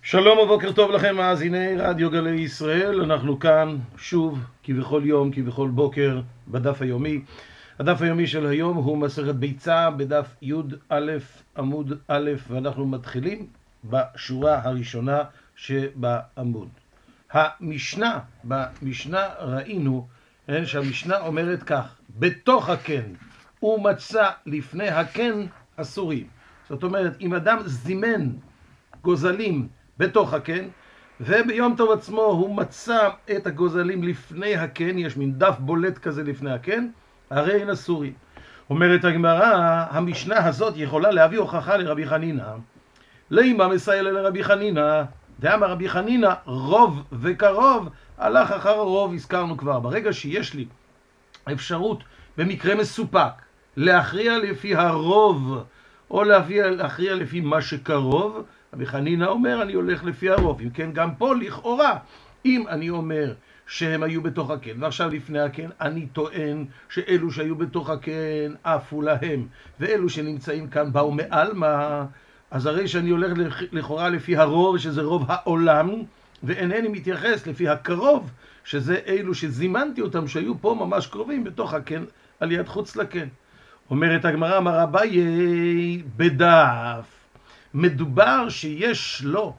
שלום ובוקר טוב לכם מאזיני רדיו גלי ישראל. אנחנו כאן שוב כבכל יום כבכל בוקר בדף היומי. הדף היומי של היום הוא מסכת ביצה בדף י' עמוד א', ואנחנו מתחילים בשורה הראשונה שבעמוד. במשנה ראינו שהמשנה אומרת כך: בתוך הקן ומצא לפני הקן אסורים. זאת אומרת, אם אדם זימן גוזלים בתוך הקן, וביום טוב עצמו הוא מצא את הגוזלים לפני הקן, יש מין דף בולט כזה לפני הקן, הרי הן אסורים. אומרת הגמרא, המשנה הזאת יכולה להביא הוכחה לרבי חנינא. לימה מסייע לרבי חנינא, דאמר רבי חנינא, רוב וקרוב הלך אחר הרוב. הזכרנו כבר, ברגע שיש לי אפשרות במקרה מסופק להכריע לפי הרוב או להכריע לפי מה שקרוב, רבי חנינא אומר אני הולך לפי הרוב. אם כן, גם פה לכאורה, אם אני אומר שהם היו בתוך הקן ועכשיו לפני הקן, אני טוען שאלו שהיו בתוך הקן עפו להם ואלו שנמצאים כאן באו מעלמא, אז הרי שאני הולך לכאורה לפי הרוב, שזה רוב העולם, ואינני מתייחס לפי הקרוב, שזה אלו שזימנתי אותם שהיו פה ממש קרובים בתוך הקן על יד חוץ לקן. אומרת הגמרא, אמר אביי בדף, מדובר שיש לו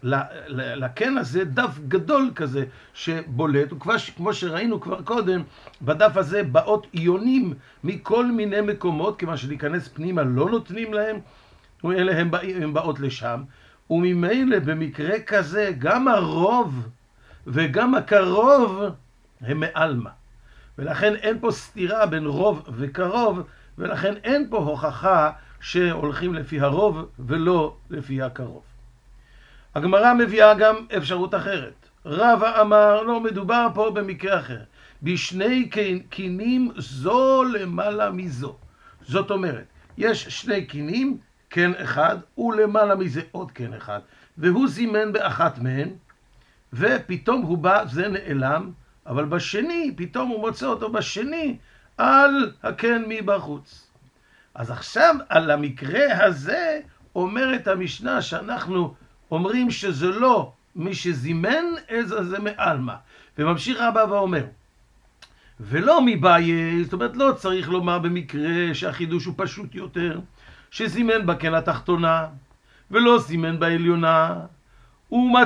לקן הזה דף גדול כזה שבולט, וכמו שראינו כבר קודם, בדף הזה באות איונים מכל מיני מקומות, כיוון שלהיכנס פנימה לא נותנים להם, ואלה הם באות לשם, וממילא במקרה כזה גם הרוב וגם הקרוב הם מעלמא, ולכן אין פה סתירה בין רוב וקרוב, ולכן אין פה הוכחה שהולכים לפי הרוב ולא לפי הקרוב. הגמרא מביאה גם אפשרות אחרת. רבא אמר, לא, מדובר פה במקרה אחר, בשני קינים זו למעלה מזו. זאת אומרת, יש שני קינים, קן אחד, ולמעלה מזה עוד קן אחד, והוא זימן באחת מהן, ופתאום הוא בא, זה נעלם, אבל בשני, פתאום הוא מוצא אותו בשני על הקן מבחוץ. אז עכשיו על המקרה הזה אומרת המשנה שאנחנו אומרים שזה לא מי שזימן, איזה זה מעלמא. וממשיך רבא ואומר, ולא מבעיה, זאת אומרת לא צריך לומר במקרה שהחידוש הוא פשוט יותר, שזימן בקן התחתונה ולא זימן בעליונה, הוא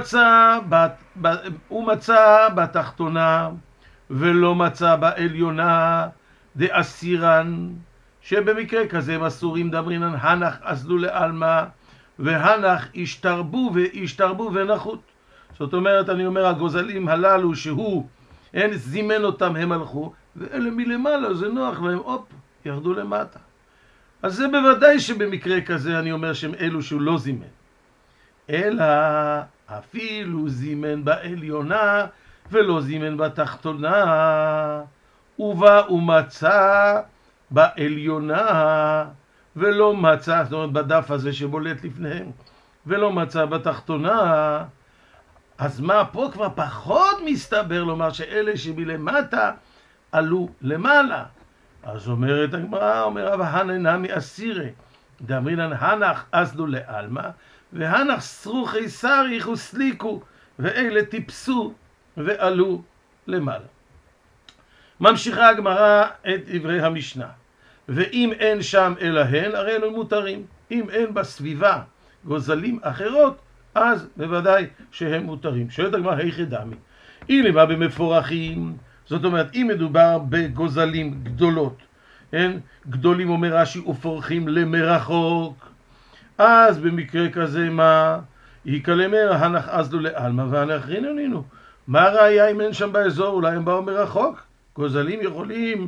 מצא בתחתונה ולא מצא בעליונה, דאסירן, שבמקרה כזה הם אסורים. דברינן הנח אסלו לעלמא, והנח השתרבו ונחות. זאת אומרת, אני אומר, הגוזלים הללו שהוא זימן אותם, הם הלכו, ואלה מלמעלה זה נוח להם, הופ, ירדו למטה. אז זה בוודאי שבמקרה כזה אני אומר שהם אלו שהוא לא זימן. אלא אפילו זימן בעליונה ולא זימן בתחתונה, ובא ומצא בעליונה ולא מצא, זאת אומרת בדף הזה שבולט לפניהם, ולא מצא בתחתונה. אז מה, פה כבר פחות מסתבר לומר שאלה שמלמטה עלו למעלה. אז אומרת הגמרא, אומר רבא הנא נמי אסירי, דאמרינן הנח אסלו לעלמא, והנח סרוכי סריך וסליקו, ואלה טיפסו ועלו למעלה. ממשיכה הגמרא את דברי המשנה, ואם אין שם אלא הן, הרי אלו מותרים. אם אין בסביבה גוזלים אחרות, אז בוודאי שהם מותרים. שואלת הגמרא, היכי דמי? הנה בא במפורכים, זאת אומרת, אם מדובר בגוזלים גדולות, גדולים אומר רש"י ופורחים למרחוק, אז במקרה כזה מה? יקלמר הנח אסלו לעלמא והנח רינונינו. מה הראיה אם אין שם באזור? אולי הם באו מרחוק? גוזלים יכולים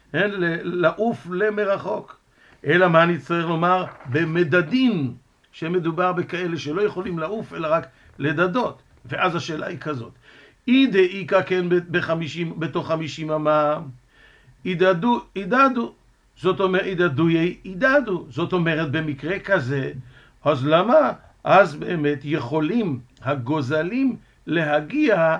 לעוף למרחוק. אלא מה אני צריך לומר? במדדים, שמדובר בכאלה שלא יכולים לעוף אלא רק לדדות. ואז השאלה היא כזאת, אידה איקה כן בתוך 50 אמה, אידדו, זאת אומרת אידדו, זאת אומרת במקרה כזה, אז למה? אז באמת יכולים הגוזלים להגיע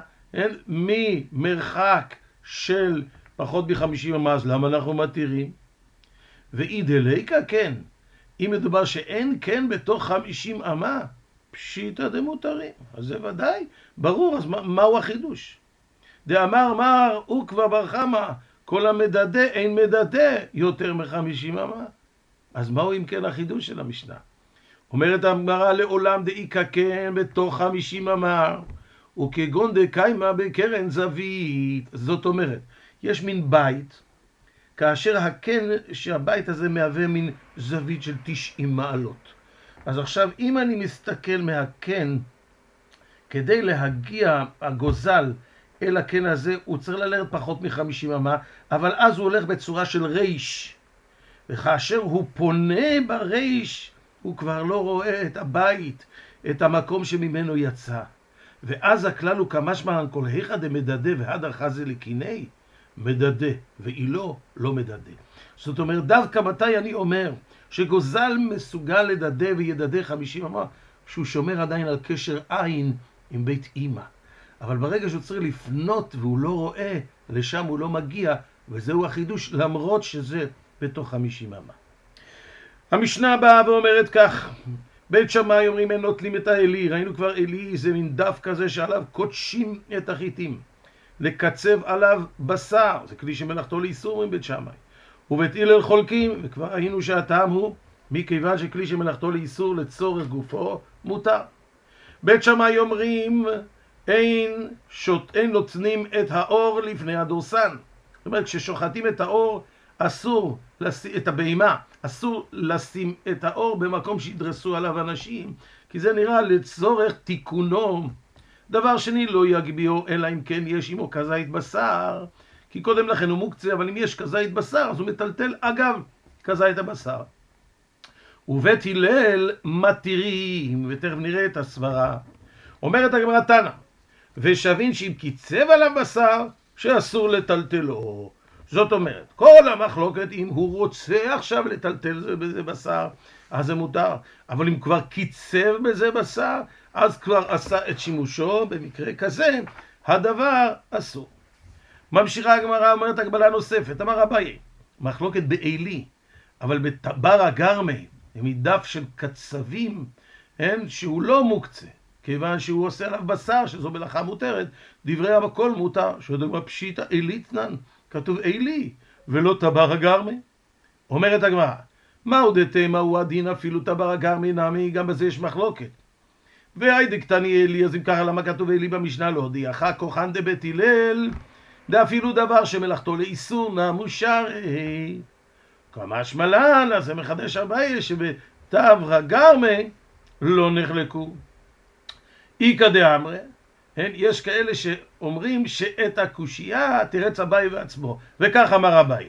ממרחק של פחות מ50 אמה, אז למה אנחנו מתירים? ואידליקה כן, אם מדובר שאין כן בתוך 50 אמה, פשיטא דמותרים. אז זה ודאי, ברור, אז מהו החידוש? דאמר מר, הוא כבר בר חמא, כל המדדה אין מדדה יותר מ50 אמה. אז מהו אם כן החידוש של המשנה? אומרת הגמרא, לעולם דאיקה כן בתוך 50 אמה, וכגון דקיימה בקרן זווית. זאת אומרת, יש מין בית, כאשר הקן שהבית הזה מהווה מין זווית של 90 מעלות. אז עכשיו, אם אני מסתכל מהקן, כדי להגיע הגוזל אל הקן הזה, הוא צריך ללכת פחות מ50 אמה, אבל אז הוא הולך בצורה של ריש. וכאשר הוא פונה בריש, הוא כבר לא רואה את הבית, את המקום שממנו יצא. ואז הכלל הוא כמשמען כל היכא דמדדה והדר חזי לקיני, מדדה, ואילו לא מדדה. זאת אומרת, דווקא מתי אני אומר שגוזל מסוגל לדדה וידדה 50 אמה, שהוא שומר עדיין על קשר עין עם בית אמא. אבל ברגע שהוא צריך לפנות והוא לא רואה, לשם הוא לא מגיע, וזהו החידוש, למרות שזה בתוך 50 אמה. המשנה באה ואומרת כך, בית שמאי אומרים אין נוטלים את האלי, ראינו כבר אלי זה מין דף כזה שעליו קודשים את החיטים, לקצב עליו בשר, זה כלי שמלאכתו לאיסור אומרים בית שמאי. ובית הלל חולקים, וכבר ראינו שהטעם הוא מכיוון שכלי שמלאכתו לאיסור לצורך גופו מותר. בית שמאי אומרים אין נותנים את האור לפני הדורסן. זאת אומרת, כששוחטים את האור, אסור את הבהמה, אסור לשים את האור במקום שידרסו עליו אנשים, כי זה נראה לצורך תיקונו. דבר שני, לא יגביהו, אלא אם כן יש עמו כזית בשר, כי קודם לכן הוא מוקצה, אבל אם יש כזית בשר, אז הוא מטלטל אגב כזית הבשר. ובית הלל מתירים, ותכף נראה את הסברה. אומרת הגמרא תנא, ושבין שאם קיצב עליו בשר, שאסור לטלטלו. זאת אומרת, כל המחלוקת, אם הוא רוצה עכשיו לטלטל בזה בשר, אז זה מותר. אבל אם כבר קיצב בזה בשר, אז כבר עשה את שימושו, במקרה כזה, הדבר אסור. ממשיכה הגמרא, אומרת הגבלה נוספת, אמר אביי, מחלוקת באלי, אבל בטבר הגרמי, מדף של קצבים, שהוא לא מוקצה, כיוון שהוא עושה עליו בשר, שזו מלאכה מותרת, דברי הכל מותר, שדוגמה פשיטא אליתנן, כתוב אלי, ולא טבר הגרמי. אומרת הגמרא, מהו דתימה הוא הדין אפילו טבר הגרמי נמי, גם בזה יש מחלוקת. והי דקטני אלי, אז אם ככה למה כתוב אלי במשנה לא הודיעך, כוחן דבית הלל, ואפילו דבר שמלאכתו לאיסור נמו שרעי. כמשמע לן, אז זה מחדש אביי שבטבר הגרמי לא נחלקו. איכא דאמרי, יש כאלה שאומרים שאת הקושייה תרץ אביי בעצמו, וכך אמר אביי.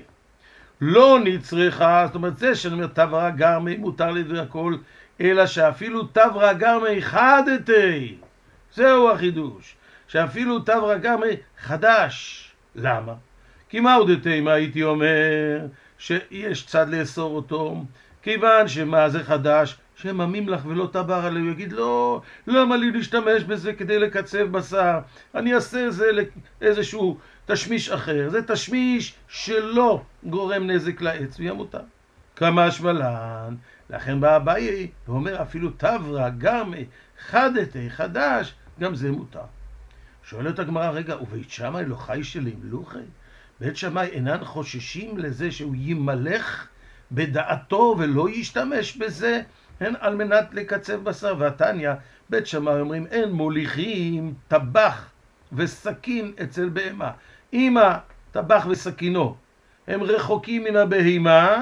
לא נצרכה, זאת אומרת זה שאני אומר טבר הגרמי מותר לדבר הכל, אלא שאפילו טבר הגרמי חדתי, זהו החידוש, שאפילו טבר הגרמי חדש. למה? כי מהו דתימה הייתי אומר שיש צד לאסור אותו, כיוון שמה זה חדש, שממים לך ולא טבר עליו, הוא יגיד לא, למה לי להשתמש בזה כדי לקצב בשר, אני אעשה זה לאיזשהו תשמיש אחר, זה תשמיש שלא גורם נזק לעץ ויהיה מותר. כמשמע לן, לכן בא אביי ואומר אפילו טבר הגרמי חדתי חדש, גם זה מותר. שואלת הגמרא, רגע, ובית שמאי לא חי שלמלוכי? בית שמאי אינן חוששים לזה שהוא ימלך בדעתו ולא ישתמש בזה, על מנת לקצב בשר. והתניא, בית שמאי אומרים, אין מוליכים טבח וסכין אצל בהמה. אם הטבח וסכינו הם רחוקים מן הבהמה,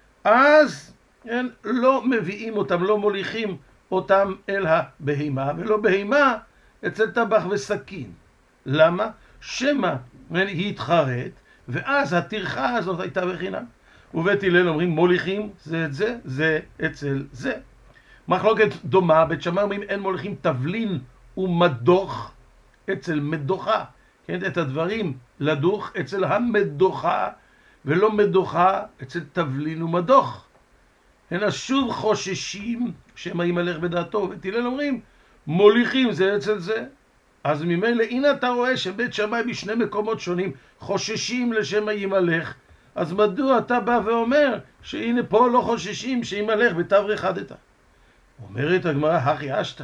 אז הם לא מביאים אותם, לא מוליכים אותם אל הבהמה, ולא בהמה אצל טבח וסכין. למה? שמא היא התחרט, ואז הטרחה הזאת הייתה בחינם. ובית הלל אומרים מוליכים זה את זה, זה אצל זה. מחלוקת דומה, בית שמאי אומרים אין מוליכים תבלין ומדוך אצל מדוחה. כן, את הדברים לדוך אצל המדוחה, ולא מדוחה אצל תבלין ומדוך. הנה שוב חוששים שמא ימלך בדעתו, ובית הלל אומרים מוליכים זה אצל זה. אז ממילא הנה אתה רואה שבית שמאי בשני מקומות שונים חוששים לשמא ימלך, אז מדוע אתה בא ואומר שהנה פה לא חוששים שימלך בטבר חדתא? אומרת הגמרא, הכי אשתא,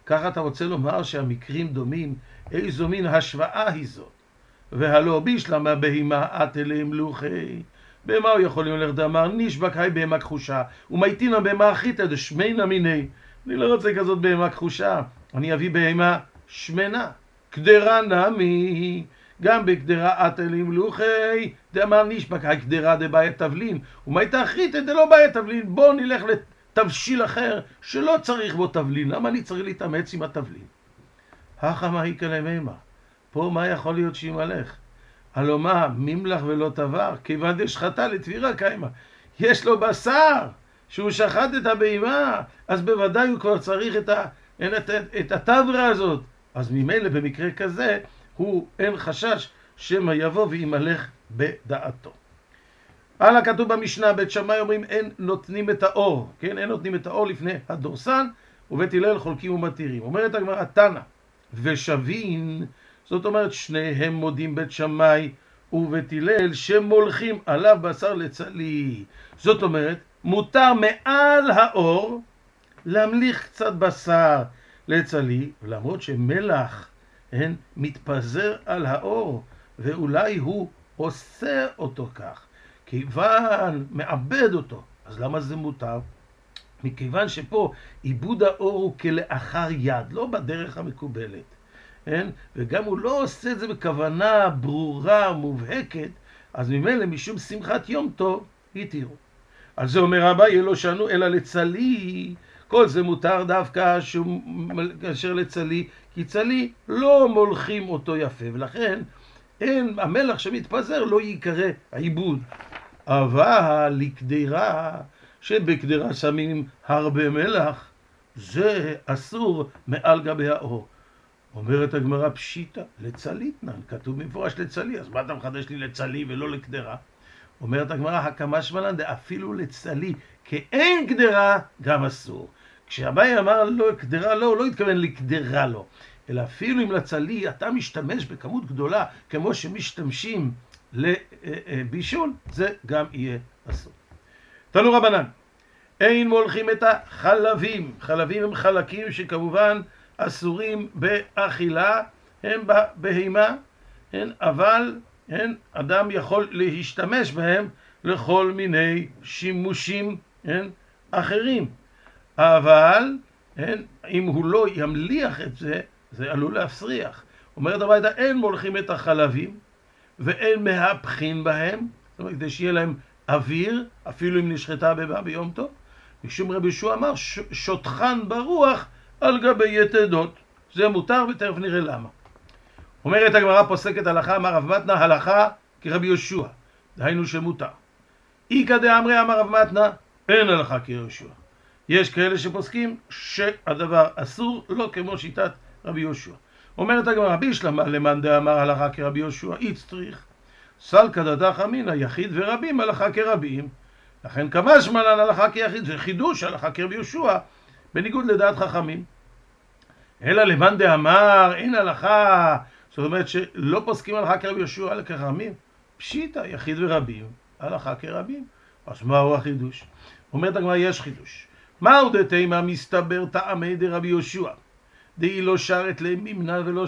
ככה אתה רוצה לומר שהמקרים דומים? איזו מין השוואה היא זאת? והלא בישלמה בהימה את אליהם לוחי. בהמה הוא יכול ללכת אמר נשבק היי בהמה כחושה ומייתינה בהמה אחיתא דשמנה מיני. אני לא רוצה כזאת בהמה כחושה, אני אביא בהמה שמנה. קדרה נמי, גם בקדרה את אליהם לוחי דאמר נשבק היי קדרה דבעי תבלין ומייתא אחיתא דלא בעי תבלין. בוא נלך לתבשיל אחר שלא צריך בו תבלין. למה אני צריך להתאמץ עם התבלין? החמה היא כלמימה. פה מה יכול להיות שימלך? הלא מה, ממלח ולא תבר, כיוון דשחטה לתבירה קיימה. יש לו בשר שהוא שחט את הבהמה, אז בוודאי הוא כבר צריך את התברה הזאת. אז ממילא במקרה כזה, אין חשש שמא יבוא וימלך בדעתו. הלאה כתוב במשנה, בית שמאי אומרים אין נותנים את האור, כן? אין נותנים את האור לפני הדורסן, ובית הלל חולקים ומתירים. אומרת הגמרא תנא ושבין, זאת אומרת שניהם מודים בית שמאי ובית הלל שמולכים עליו בשר לצלי. זאת אומרת מותר מעל האור להמליך קצת בשר לצלי, למרות שמלח מתפזר על האור ואולי הוא עושה אותו כך, כיוון מעבד אותו. אז למה זה מותר? מכיוון שפה עיבוד האור הוא כלאחר יד, לא בדרך המקובלת. וגם הוא לא עושה את זה בכוונה ברורה מובהקת, אז ממילא משום שמחת יום טוב התירו. על זה אומר אביי לא שנו אלא לצלי. כל זה מותר דווקא כאשר לצלי, כי צלי לא מולכים אותו יפה, ולכן המלח שמתפזר לא ייקרא העיבוד. אבל לקדרה, שבקדרה שמים הרבה מלח, זה אסור מעל גבי האור. אומרת הגמרא פשיטא, לצליתנן, כתוב במפורש לצלי, אז מה אתה מחדש לי לצלי ולא לקדרה? אומרת הגמרא, הקמשמלן אפילו לצלי, כי אין קדרה גם אסור. כשאביי אמר לא קדרה לא, הוא לא התכוון לקדרה לו, אלא אפילו אם לצלי אתה משתמש בכמות גדולה, כמו שמשתמשים לבישול, זה גם יהיה אסור. תנו רבנן, אין מולכים את החלבים. חלבים הם חלקים שכמובן אסורים באכילה, הם בהימה, אבל אדם יכול להשתמש בהם לכל מיני שימושים אחרים. אבל אם הוא לא ימליח את זה, זה עלול להפריח. אומרת הביתה, אין מולכים את החלבים ואין מהפכים בהם, זאת אומרת, כדי שיהיה להם אוויר, אפילו אם נשחטה בבא ביום טוב. משום רבי יהושע אמר, שוטחן ברוח על גבי יתדות. זה מותר ותכף נראה למה. אומרת הגמרא פוסקת הלכה, אמר רב מתנה, הלכה כרבי יהושע, דהיינו שמותר. איכא דאמרי אמר רב מתנה, אין הלכה כרבי יהושע. יש כאלה שפוסקים שהדבר אסור, לא כמו שיטת רבי יהושע. אומרת הגמרא, בישלמה למאן דאמר הלכה כרבי יהושע, איצטריך, סלקא דתך אמינא, יחיד ורבים הלכה כרבים. לכן כמשמלן הלכה כיחיד, זה חידוש הלכה כרבי יהושע, בניגוד לדעת חכמים. אלא למאן דאמר אין הלכה, זאת אומרת שלא פוסקים הלכה כרבי יהושע אלא כחכמים, פשיטא יחיד ורבים הלכה כרבים. אז מהו החידוש? אומרת הגמרא, יש חידוש. מהו דתימה מסתבר טעמי דרבי יהושע, דאי לא שרת למימנה ולא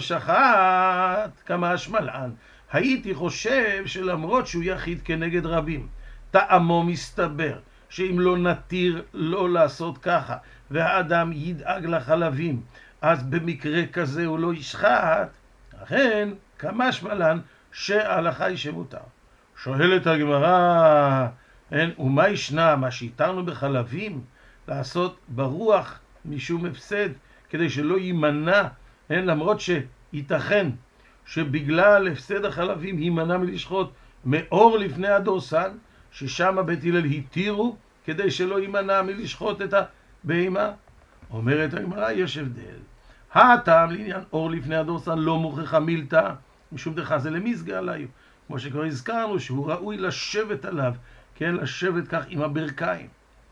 שחט כמשמלן. הייתי חושב שלמרות שהוא יחיד כנגד רבים, טעמו מסתבר שאם לא נתיר לא לעשות ככה והאדם ידאג לחלבים, אז במקרה כזה הוא לא ישחט. לכן כמשמלן שההלכה היא שמותר. שואלת הגמרא, ומה ישנה, מה שהתרנו בחלבים לעשות ברוח משום הפסד, כדי שלא יימנע, למרות שייתכן שבגלל הפסד החלבים יימנע מלשחוט מאור לפני הדורסן, ששם בית הלל התירו כדי שלא יימנע מלשחוט את הבהמה. אומרת הגמרא, יש הבדל. הטעם לעניין אור לפני הדורסן לא מוכרחה מילתא, משום דרך זה למסגר עליו, כמו שכבר הזכרנו שהוא ראוי לשבת עליו, כן, לשבת כך עם הברכיים.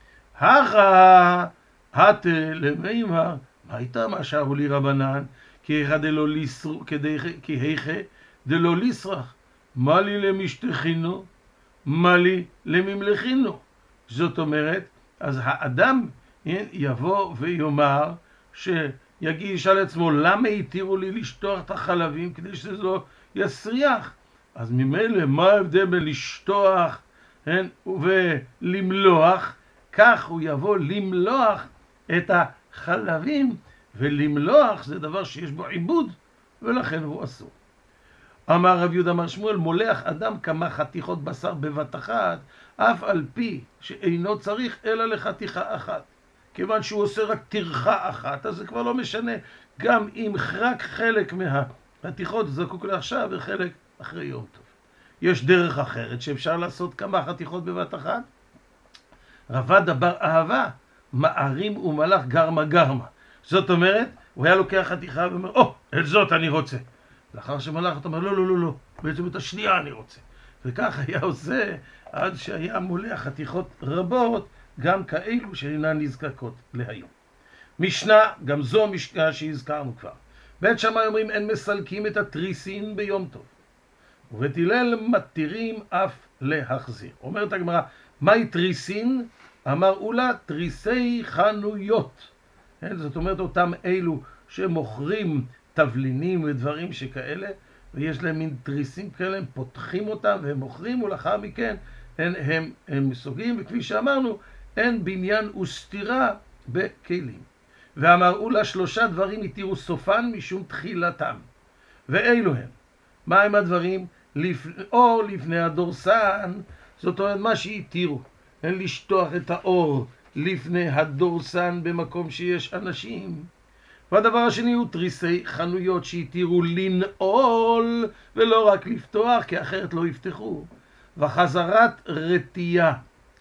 הכא הת למימר, מה הייתה מה שארו לי רבנן? כי היכא דלא לסרח, מה לי למשתכינו, מה לי לממלכינו. זאת אומרת, אז האדם יבוא ויאמר ישאל עצמו, למה התירו לי לשטוח את החלבים כדי שזה לא יסריח? אז ממילא, מה ההבדל בין לשטוח ולמלוח? כך הוא יבוא למלוח את החלבים, ולמלוח זה דבר שיש בו עיבוד, ולכן הוא אסור. אמר רב יהודה אמר שמואל, מולח אדם כמה חתיכות בשר בבת אחת, אף על פי שאינו צריך אלא לחתיכה אחת. כיוון שהוא עושה רק טרחה אחת, אז זה כבר לא משנה. גם אם רק חלק מהחתיכות זקוק לעכשיו וחלק אחרי יום טוב. יש דרך אחרת שאפשר לעשות כמה חתיכות בבת אחת. רבד בר אהבה, מערים ומלח גרמה גרמה. זאת אומרת, הוא היה לוקח חתיכה ואומר, את זאת אני רוצה. לאחר שמלח אתה אומר, לא, בעצם את השנייה אני רוצה. וכך היה עושה עד שהיה מולח חתיכות רבות, גם כאלו שאינן נזקקות להיום. משנה, גם זו משנה שהזכרנו כבר. בית שמאי אומרים, אין מסלקים את התריסין ביום טוב. ובית הלל מתירים אף להחזיר. אומרת הגמרא, מהי תריסין? אמר אולה, תריסי חנויות. זאת אומרת, אותם אלו שמוכרים תבלינים ודברים שכאלה, ויש להם מין תריסים כאלה, הם פותחים אותם והם מוכרים, ולאחר מכן הם מסוגים, וכפי שאמרנו, אין בניין וסתירה בכלים. ואמרו לה 3 דברים התירו סופן משום תחילתם. ואלו הם. מה הם הדברים? אור לפני הדורסן, זאת אומרת מה שהתירו. אין לשטוח את האור לפני הדורסן במקום שיש אנשים. והדבר השני הוא תריסי חנויות שהתירו לנעול ולא רק לפתוח, כי אחרת לא יפתחו. וחזרת רתייה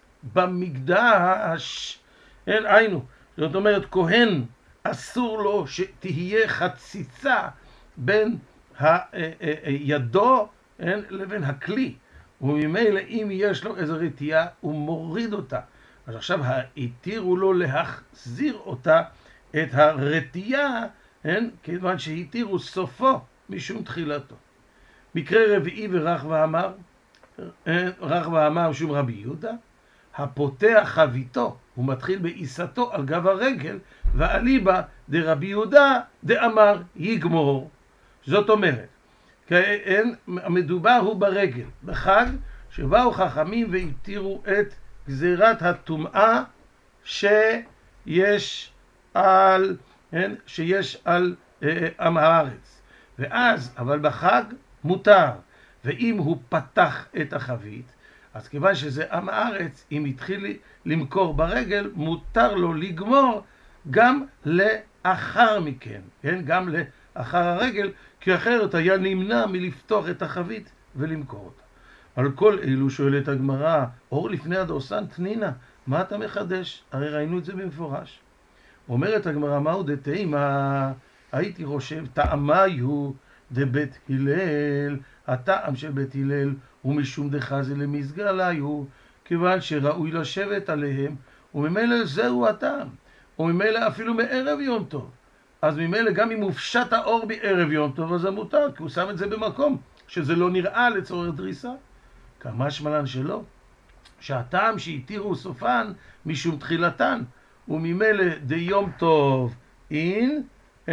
במקדש, היינו, זאת אומרת כהן אסור לו שתהיה חציצה בין ידו לבין הכלי, וממילא אם יש לו איזו רתייה הוא מוריד אותה. אז עכשיו התירו לו להחזיר אותה, את הרתייה, כיוון שהתירו סופו משום תחילתו. מקרה רביעי ורח ואמר משום רבי יהודה, הפותח חביתו, הוא מתחיל בעיסתו על גב הרגל, ואליבא דרבי יהודה דאמר יגמור. זאת אומרת, המדובר הוא ברגל, בחג שבאו חכמים והתירו את גזירת הטומאה שיש על עם הארץ. ואז, אבל בחג מותר. ואם הוא פתח את החבית, אז כיוון שזה עם הארץ, אם התחיל למכור ברגל, מותר לו לגמור גם לאחר מכן, גם לאחר הרגל, כי אחרת היה נמנע מלפתוח את החבית ולמכור אותה. על כל אלו שואלת הגמרא, אור לפני הדורסן תנינה, מה אתה מחדש? הרי ראינו את זה במפורש. אומרת הגמרא, מהו דתימה? הייתי חושב, טעמיו דבית הלל, הטעם של בית הלל הוא משום דחזה למסגליו, כיוון שראוי לשבת עליהם, וממילא זהו הטעם, וממילא אפילו מערב יום טוב. אז ממילא גם אם הופשט האור בערב יום טוב, אז זה מותר, כי הוא שם את זה במקום שזה לא נראה לצורך דריסה. כמה שמלן שלא, שהטעם שהתירו סופן משום תחילתן, וממילא דיום טוב אין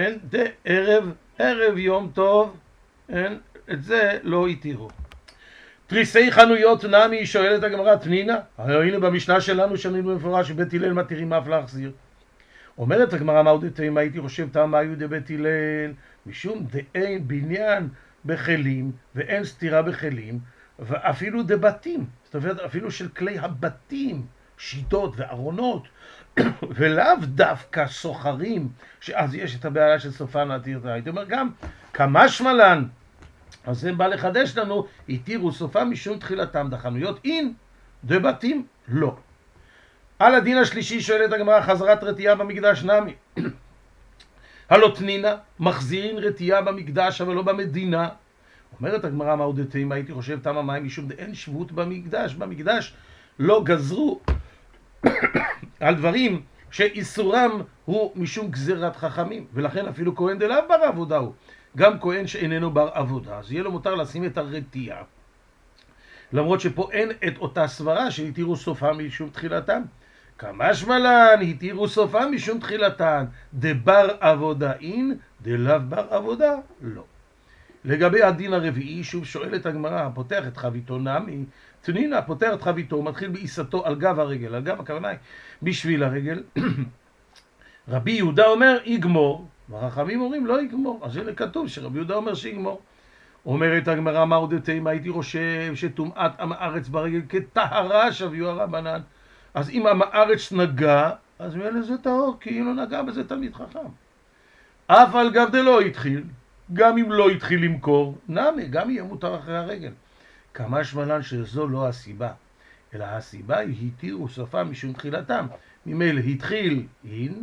ערב יום טוב, את זה לא התירו. תריסי חנויות נמי, שואלת הגמרא תנינה, הנה במשנה שלנו שנינו במפורש שבית הלל מתירים אף להחזיר. אומרת הגמרא, מהו דתימה? הייתי חושב טעמיו דבית הלל, משום דאין בניין בכלים ואין סתירה בכלים, ואפילו דבתים, זאת אומרת אפילו של כלי הבתים, שיטות וארונות, ולאו דווקא סוחרים, שאז יש את הבעיה של סופן להתיר. הייתי אומר גם כמה שמלן, אז זה בא לחדש לנו, התירו סופה משום תחילתם, דחנויות אין, דבתים לא. על הדין השלישי שואלת הגמרא, חזרת רתייה במקדש נמי. הלא תנינה, מחזירים רתייה במקדש אבל לא במדינה. אומרת הגמרא, מהו דתימה? הייתי חושב תמה מים משום דאין שבות במקדש. במקדש לא גזרו על דברים שאיסורם הוא משום גזירת חכמים, ולכן אפילו כהן דלאו בר עבודה הוא, גם כהן שאיננו בר עבודה, אז יהיה לו מותר לשים את הרתייה, למרות שפה אין את אותה סברה שהתירו סופה משום תחילתם, כמשמע לן התירו סופה משום תחילתן, דבר עבודה אין, דלאו בר עבודה לא. לגבי הדין הרביעי, שוב שואלת הגמרא, פותח את חביתו נמי, תנינה, פותח את חביתו, מתחיל בעיסתו על גב הרגל, על גב הכוונה היא בשביל הרגל. רבי יהודה אומר יגמור, והחכמים אומרים לא יגמור, אז הנה כתוב שרבי יהודה אומר שיגמור. אומרת הגמרא, מה עוד תימה, הייתי חושב שטומאת עם הארץ ברגל כטהרה שביו הרבנן, אז אם עם הארץ נגע, אז מאלה זה טהור, כאילו נגע בזה תלמיד חכם. אף על גב דלא התחיל, גם אם לא התחיל למכור, נמי, גם יהיה מותר אחרי הרגל. כמשמע לן שזו לא הסיבה, אלא הסיבה היא התירו סופה משום תחילתם. ממילא התחיל, אין,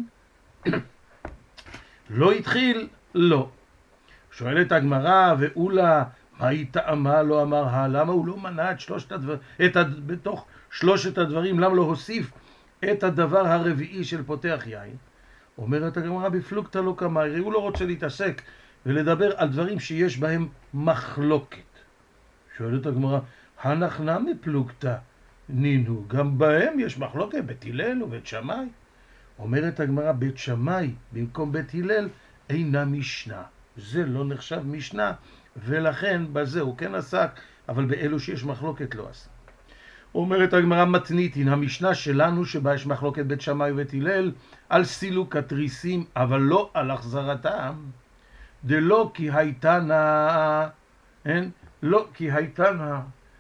לא התחיל, לא. שואלת הגמרא, ואולה, מה היא טעמה לא אמר, למה הוא לא מנע את שלושת הדברים, בתוך שלושת הדברים, למה לא הוסיף את הדבר הרביעי של פותח יין? אומרת הגמרא, בפלוגתא לא קמיירי, הוא לא רוצה להתעסק ולדבר על דברים שיש בהם מחלוקת. שואלת הגמרא, הנח נמי פלוגתא, נינו, גם בהם יש מחלוקת, בית הלל ובית שמאי. אומרת הגמרא, בית שמאי במקום בית הלל אינה משנה. זה לא נחשב משנה, ולכן בזה הוא כן עסק, אבל באלו שיש מחלוקת לא עסק. אומרת הגמרא מתניתין, המשנה שלנו שבה יש מחלוקת בית שמאי ובית הלל, על סילוק התריסים, אבל לא על החזרתם. דלא כי הייתנה, לא כי הייתנה,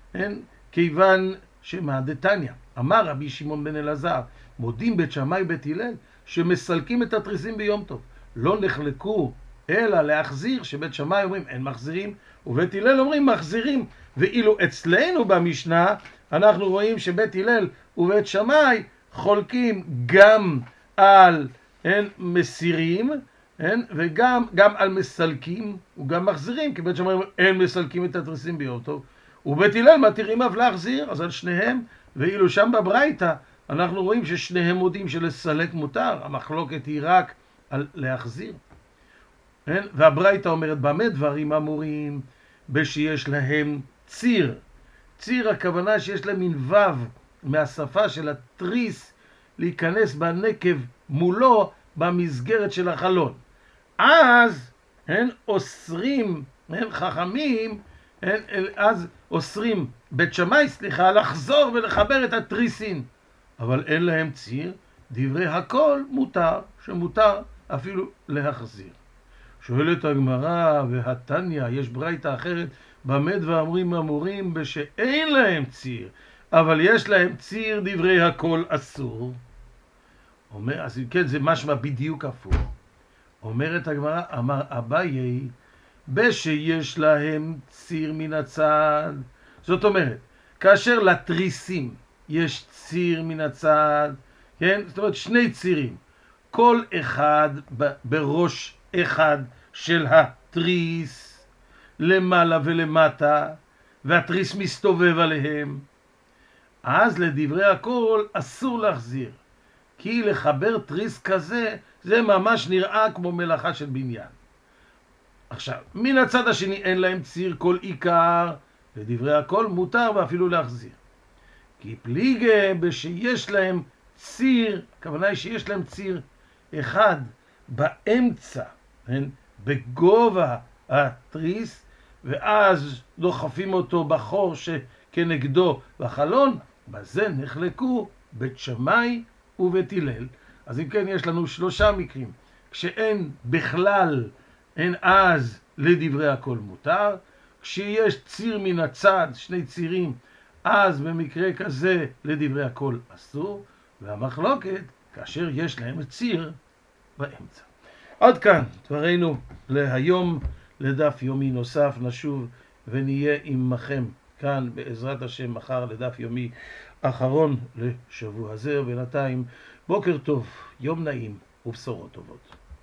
כיוון שמה דתניא, אמר רבי שמעון בן אלעזר, מודים בית שמאי ובית הלל שמסלקים את התריסים ביום טוב. לא נחלקו אלא להחזיר, שבית שמאי אומרים אין מחזירים, ובית הלל אומרים מחזירים. ואילו אצלנו במשנה אנחנו רואים שבית הלל ובית שמאי חולקים גם על מסירים, וגם על מסלקים וגם מחזירים, כי בית שמאי אומרים אין מסלקים את התריסים ביום טוב, ובית הלל מתירים אף להחזיר, אז על שניהם. ואילו שם בברייתא אנחנו רואים ששניהם מודים שלסלק מותר, המחלוקת היא רק על להחזיר. והברייתא אומרת במה דברים אמורים? בשיש להם ציר. ציר הכוונה שיש להם מין וו מהשפה של התריס להיכנס בנקב מולו במסגרת של החלון. אז אוסרים, חכמים, אז אוסרים בית שמאי, לחזור ולחבר את התריסין. אבל אין להם ציר, דברי הכל מותר, שמותר אפילו להחזיר. שואלת הגמרא, והתניא, יש ברייתא אחרת, במה דברים אמורים בשאין להם ציר, אבל יש להם ציר, דברי הכל אסור. אומר, אז כן, זה משמע בדיוק הפוך. אומרת הגמרא, אמר אביי, בשיש להם ציר מן הצד. זאת אומרת, כאשר לתריסים יש ציר מן הצד, כן? זאת אומרת, שני צירים, כל אחד בראש אחד של התריס, למעלה ולמטה, והתריס מסתובב עליהם, אז לדברי הכל אסור להחזיר, כי לחבר תריס כזה זה ממש נראה כמו מלאכה של בניין. עכשיו, מן הצד השני אין להם ציר כל עיקר, לדברי הכל מותר ואפילו להחזיר. כי פליגה בשיש להם ציר, הכוונה היא שיש להם ציר אחד באמצע, בגובה התריס, ואז דוחפים אותו בחור שכנגדו בחלון, בזה נחלקו בית שמאי ובית הלל. אז אם כן יש לנו שלושה מקרים, כשאין בכלל, אין אז לדברי הכל מותר, כשיש ציר מן הצד, שני צירים, אז במקרה כזה לדברי הכל אסור, והמחלוקת כאשר יש להם ציר באמצע. עד כאן דברינו להיום, לדף יומי נוסף, נשוב ונהיה עמכם כאן בעזרת השם מחר לדף יומי אחרון לשבוע זה. ובינתיים בוקר טוב, יום נעים ובשורות טובות.